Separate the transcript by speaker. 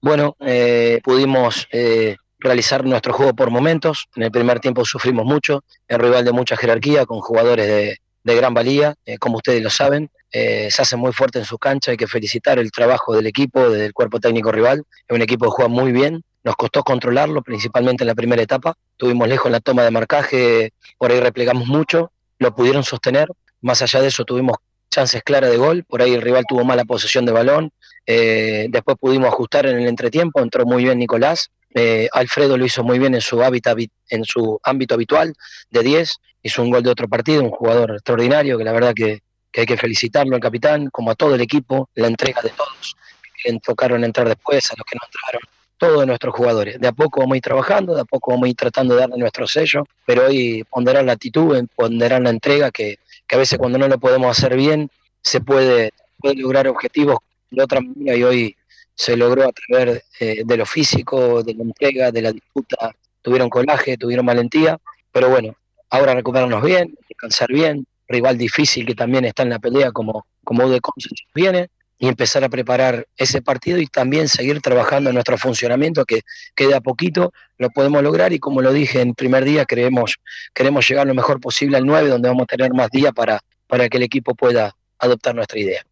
Speaker 1: Bueno, pudimos realizar nuestro juego por momentos. En el primer tiempo sufrimos mucho, el rival de mucha jerarquía, con jugadores de gran valía, como ustedes lo saben. Se hace muy fuerte en su cancha, hay que felicitar el trabajo del equipo, del cuerpo técnico rival. Es un equipo que juega muy bien, nos costó controlarlo, principalmente en la primera etapa. Estuvimos lejos en la toma de marcaje, por ahí replegamos mucho, lo pudieron sostener. Más allá de eso tuvimos chances claras de gol, por ahí el rival tuvo mala posesión de balón. Después pudimos ajustar en el entretiempo, entró muy bien Nicolás. Alfredo lo hizo muy bien en su ámbito habitual de 10, hizo un gol de otro partido, un jugador extraordinario que la verdad que hay que felicitarlo al capitán, como a todo el equipo, la entrega de todos, que enfocaron a entrar después, a los que no entraron, todos nuestros jugadores. De a poco vamos a ir trabajando, de a poco vamos a ir tratando de darle nuestro sello, pero hoy ponderar la actitud, ponderar la entrega, que a veces cuando no lo podemos hacer bien, puede lograr objetivos de otra manera, y hoy se logró a través de lo físico, de la entrega, de la disputa. Tuvieron coraje, tuvieron valentía, pero bueno, ahora recuperarnos bien, descansar bien, rival difícil que también está en la pelea como de viene, y empezar a preparar ese partido y también seguir trabajando en nuestro funcionamiento, que de a poquito lo podemos lograr. Y como lo dije en el primer día, queremos llegar lo mejor posible al 9, donde vamos a tener más días para que el equipo pueda adoptar nuestra idea.